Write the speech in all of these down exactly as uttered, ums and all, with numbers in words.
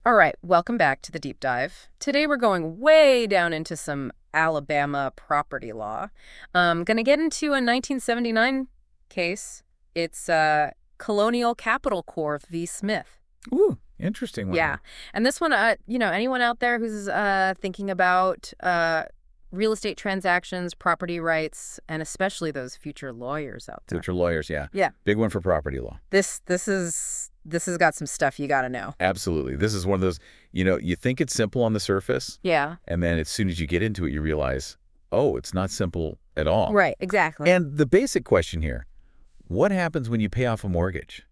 All right, welcome back to the deep dive. Today we're going way down into some Alabama property law. I'm going to get into a nineteen seventy-nine case. It's uh, Colonial Capital Corp v. Smith. Ooh, interesting one. Yeah, and this one, uh, you know, anyone out there who's uh, thinking about uh, real estate transactions, property rights, and especially those future lawyers out there. Future lawyers, yeah. Yeah. Big one for property law. This this is this has got some stuff you got to know. Absolutely. This is one of those, you know, you think it's simple on the surface. Yeah. And then as soon as you get into it, you realize, oh, it's not simple at all. Right, exactly. And the basic question here, what happens when you pay off a mortgage?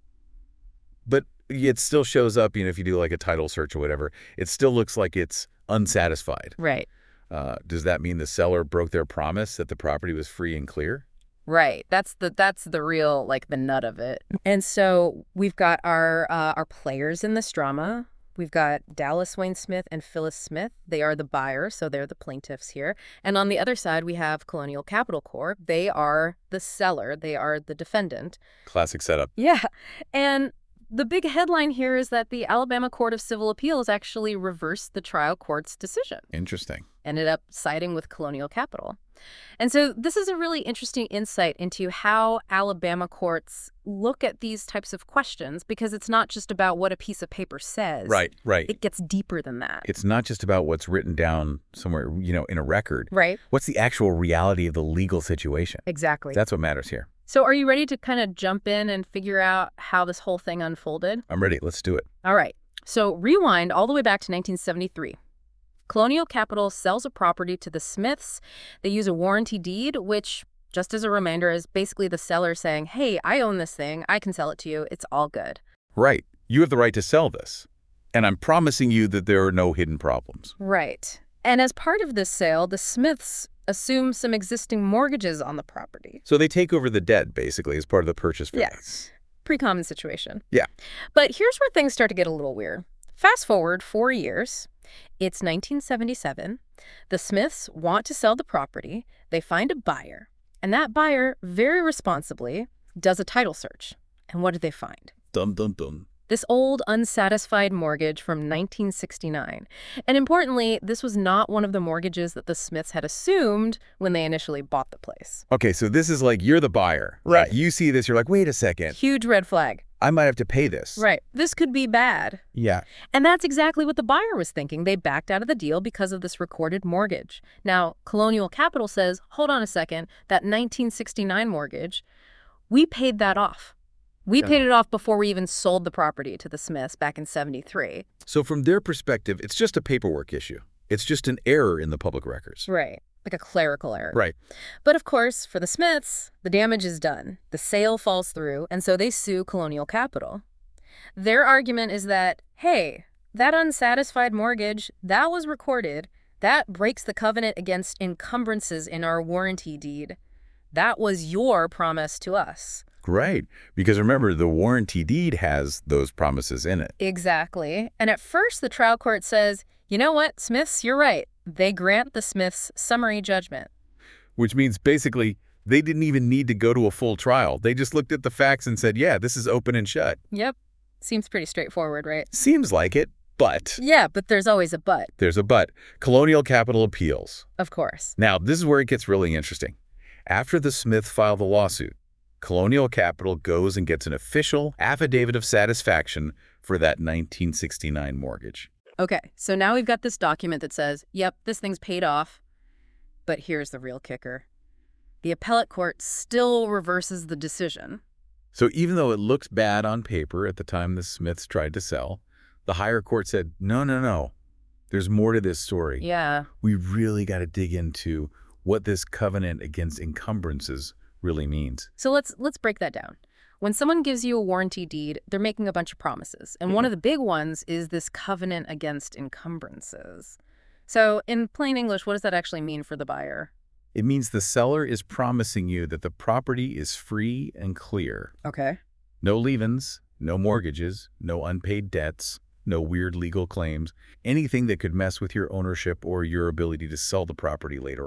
But it still shows up, you know, if you do like a title search or whatever, it still looks like it's unsatisfied. Right. Uh, does that mean the seller broke their promise that the property was free and clear? Right. That's the that's the real, like, the nut of it. And so we've got our uh, our players in this drama. We've got Dallas Wayne Smith and Phyllis Smith. They are the buyers, so they're the plaintiffs here. And on the other side, we have Colonial Capital Corp. They are the seller. They are the defendant. Classic setup. Yeah. And the big headline here is that the Alabama Court of Civil Appeals actually reversed the trial court's decision. Interesting. Ended up siding with Colonial Capital. And so this is a really interesting insight into how Alabama courts look at these types of questions, because it's not just about what a piece of paper says. Right, right. It gets deeper than that. It's not just about what's written down somewhere, you know, in a record. Right. What's the actual reality of the legal situation? Exactly. That's what matters here. So are you ready to kind of jump in and figure out how this whole thing unfolded? I'm ready. Let's do it. All right. So rewind all the way back to nineteen seventy-three. Colonial Capital sells a property to the Smiths. They use a warranty deed, which, just as a reminder, is basically the seller saying, hey, I own this thing. I can sell it to you. It's all good. Right. You have the right to sell this. And I'm promising you that there are no hidden problems. Right. And as part of this sale, the Smiths assume some existing mortgages on the property. So they take over the debt, basically, as part of the purchase for Yes. Pretty common situation. Yeah. But here's where things start to get a little weird. Fast forward four years. It's nineteen seventy-seven. The Smiths want to sell the property. They find a buyer. And that buyer, very responsibly, does a title search. And what do they find? Dum, dum, dum. This old, unsatisfied mortgage from nineteen sixty-nine. And importantly, this was not one of the mortgages that the Smiths had assumed when they initially bought the place. Okay, so this is like you're the buyer. Right. You see this, you're like, wait a second. Huge red flag. I might have to pay this. Right. This could be bad. Yeah. And that's exactly what the buyer was thinking. They backed out of the deal because of this recorded mortgage. Now, Colonial Capital says, hold on a second, that nineteen sixty-nine mortgage, we paid that off. We Yeah. paid it off before we even sold the property to the Smiths back in seventy-three. So from their perspective, it's just a paperwork issue. It's just an error in the public records. Right. Like a clerical error. Right. But of course, for the Smiths, the damage is done. The sale falls through, and so they sue Colonial Capital. Their argument is that, hey, that unsatisfied mortgage, that was recorded. That breaks the covenant against encumbrances in our warranty deed. That was your promise to us. Right. Because remember, the warranty deed has those promises in it. Exactly. And at first, the trial court says, you know what, Smiths, you're right. They grant the Smiths summary judgment. Which means basically they didn't even need to go to a full trial. They just looked at the facts and said, yeah, this is open and shut. Yep. Seems pretty straightforward, right? Seems like it, but Yeah, but there's always a but, there's a but. Colonial Capital appeals. of course. Now, this is where it gets really interesting. After the Smith filed the lawsuit, Colonial Capital goes and gets an official affidavit of satisfaction for that nineteen sixty-nine mortgage. Okay, so now we've got this document that says, yep, this thing's paid off. But here's the real kicker. The appellate court still reverses the decision. So even though it looks bad on paper at the time the Smiths tried to sell, the higher court said, no, no, no. There's more to this story. Yeah. We really got to dig into what this covenant against encumbrances really means. So let's let's break that down. When someone gives you a warranty deed, they're making a bunch of promises. And one of the big ones is this covenant against encumbrances. So in plain English, what does that actually mean for the buyer? It means the seller is promising you that the property is free and clear. Okay. No leave-ins, no mortgages, no unpaid debts, no weird legal claims, anything that could mess with your ownership or your ability to sell the property later on.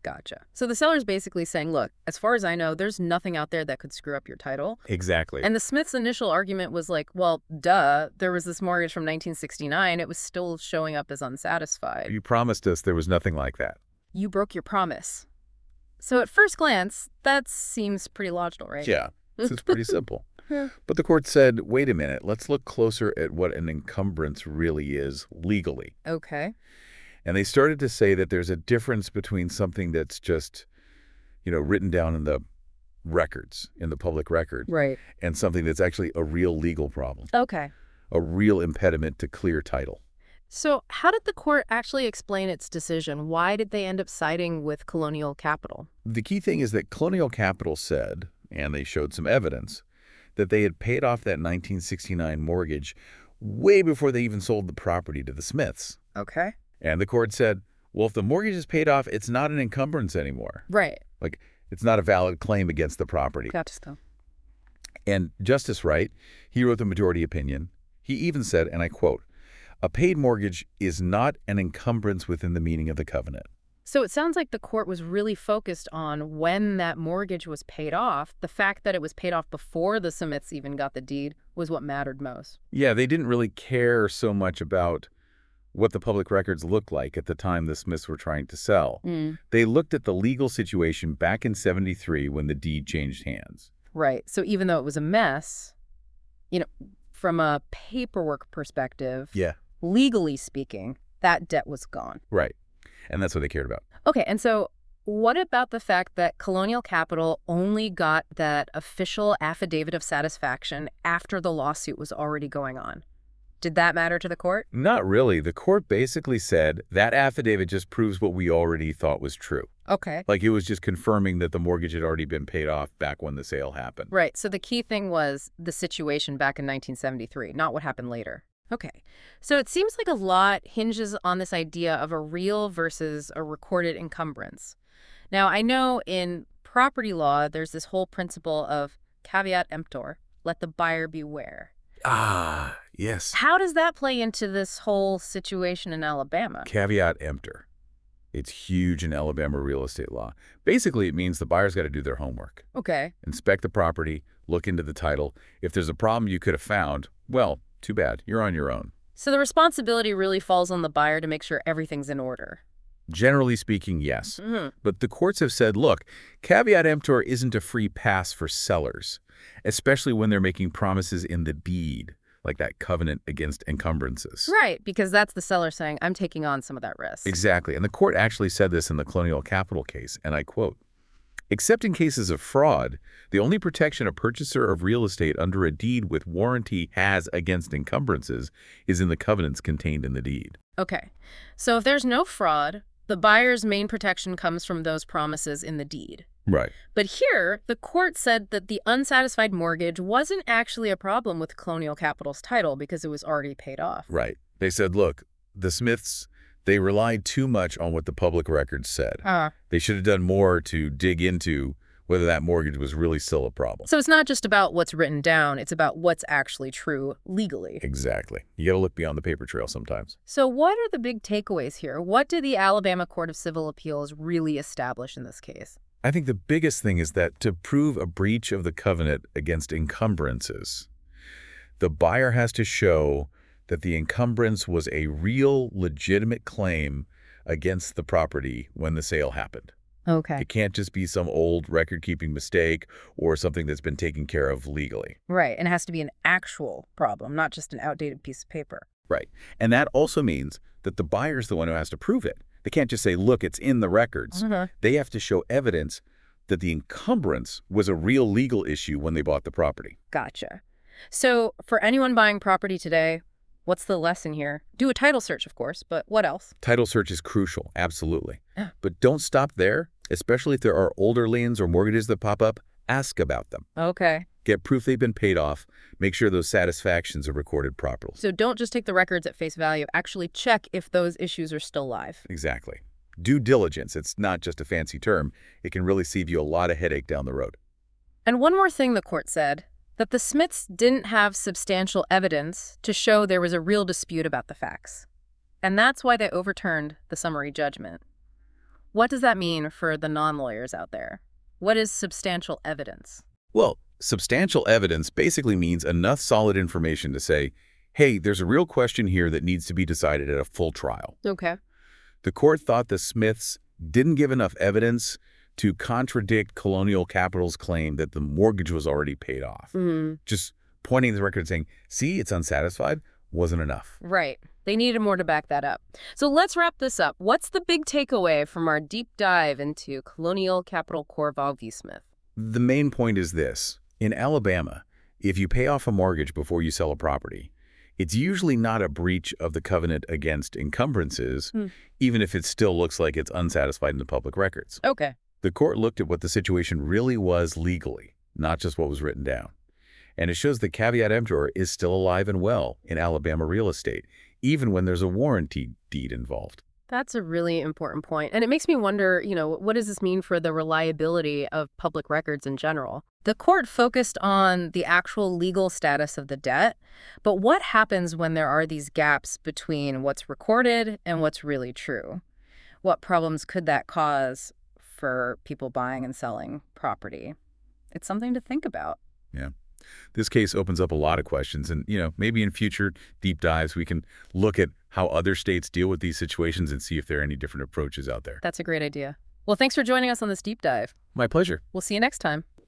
Gotcha. So the seller's basically saying, look, as far as I know, there's nothing out there that could screw up your title. Exactly. And the Smiths' initial argument was like, well, duh, there was this mortgage from nineteen sixty-nine. It was still showing up as unsatisfied. You promised us there was nothing like that. You broke your promise. So at first glance, that seems pretty logical, right? Yeah, this is pretty simple. Yeah. But the court said, wait a minute, let's look closer at what an encumbrance really is legally. Okay. And they started to say that there's a difference between something that's just, you know, written down in the records, in the public record, Right. and something that's actually a real legal problem, Okay. a real impediment to clear title. So how did the court actually explain its decision? Why did they end up siding with Colonial Capital? The key thing is that Colonial Capital said, and they showed some evidence, that they had paid off that nineteen sixty-nine mortgage way before they even sold the property to the Smiths. Okay. And the court said, well, if the mortgage is paid off, it's not an encumbrance anymore. Right. Like, it's not a valid claim against the property. Gotcha. And Justice Wright, he wrote the majority opinion. He even said, and I quote, a paid mortgage is not an encumbrance within the meaning of the covenant. So it sounds like the court was really focused on when that mortgage was paid off. The fact that it was paid off before the Smiths even got the deed was what mattered most. Yeah, they didn't really care so much about what the public records looked like at the time the Smiths were trying to sell. Mm. They looked at the legal situation back in seventy-three when the deed changed hands. Right. So even though it was a mess, you know, from a paperwork perspective, Yeah. legally speaking, that debt was gone. Right. And that's what they cared about. Okay, and so what about the fact that Colonial Capital only got that official affidavit of satisfaction after the lawsuit was already going on? Did that matter to the court? Not really. The court basically said that affidavit just proves what we already thought was true. Okay. Like it was just confirming that the mortgage had already been paid off back when the sale happened. Right, so the key thing was the situation back in nineteen seventy-three, not what happened later. Okay, so it seems like a lot hinges on this idea of a real versus a recorded encumbrance. Now, I know in property law, there's this whole principle of caveat emptor, let the buyer beware. Ah, yes. How does that play into this whole situation in Alabama? Caveat emptor. It's huge in Alabama real estate law. Basically, it means the buyer's got to do their homework. Okay. Inspect the property, look into the title. If there's a problem you could have found, well, too bad. You're on your own. So the responsibility really falls on the buyer to make sure everything's in order. Generally speaking, yes. Mm-hmm. But the courts have said, look, caveat emptor isn't a free pass for sellers, especially when they're making promises in the deed, like that covenant against encumbrances. Right, because that's the seller saying, I'm taking on some of that risk. Exactly. And the court actually said this in the Colonial Capital case, and I quote, except in cases of fraud, the only protection a purchaser of real estate under a deed with warranty has against encumbrances is in the covenants contained in the deed. Okay, so if there's no fraud, the buyer's main protection comes from those promises in the deed. Right. But here, the court said that the unsatisfied mortgage wasn't actually a problem with Colonial Capital's title because it was already paid off. Right. They said, look, the Smiths, they relied too much on what the public records said. Uh, They should have done more to dig into whether that mortgage was really still a problem. so it's not just about what's written down, it's about what's actually true legally. Exactly. You got to look beyond the paper trail sometimes. So what are the big takeaways here? What did the Alabama Court of Civil Appeals really establish in this case? I think the biggest thing is that to prove a breach of the covenant against encumbrances, the buyer has to show that the encumbrance was a real, legitimate claim against the property when the sale happened. Okay. It can't just be some old record-keeping mistake or something that's been taken care of legally. Right, and it has to be an actual problem, not just an outdated piece of paper. Right. And that also means that the buyer's the one who has to prove it. They can't just say, look, it's in the records. Uh-huh. They have to show evidence that the encumbrance was a real legal issue when they bought the property. Gotcha. So for anyone buying property today, what's the lesson here? Do a title search, of course, but what else? Title search is crucial, absolutely. Yeah. But don't stop there, especially if there are older liens or mortgages that pop up. Ask about them. Okay. Get proof they've been paid off. Make sure those satisfactions are recorded properly. So don't just take the records at face value. Actually check if those issues are still live. Exactly. Due diligence, it's not just a fancy term. It can really save you a lot of headache down the road. And one more thing the court said, that the Smiths didn't have substantial evidence to show there was a real dispute about the facts. And that's why they overturned the summary judgment. What does that mean for the non-lawyers out there? What is substantial evidence? Well, substantial evidence basically means enough solid information to say, hey, there's a real question here that needs to be decided at a full trial. Okay. The court thought the Smiths didn't give enough evidence to contradict Colonial Capital's claim that the mortgage was already paid off. Mm. Just pointing to the record and saying, see, it's unsatisfied, wasn't enough. Right. They needed more to back that up. So let's wrap this up. What's the big takeaway from our deep dive into Colonial Capital CorVel v. Smith? The main point is this. In Alabama, if you pay off a mortgage before you sell a property, it's usually not a breach of the covenant against encumbrances, Hmm. even if it still looks like it's unsatisfied in the public records. Okay. The court looked at what the situation really was legally, not just what was written down. And it shows the caveat emptor is still alive and well in Alabama real estate, even when there's a warranty deed involved. That's a really important point. And it makes me wonder, you know, what does this mean for the reliability of public records in general? The court focused on the actual legal status of the debt, but what happens when there are these gaps between what's recorded and what's really true? What problems could that cause for people buying and selling property? It's something to think about. Yeah. This case opens up a lot of questions, and, you know, maybe in future deep dives we can look at how other states deal with these situations and see if there are any different approaches out there. That's a great idea. Well, thanks for joining us on this deep dive. My pleasure. We'll see you next time.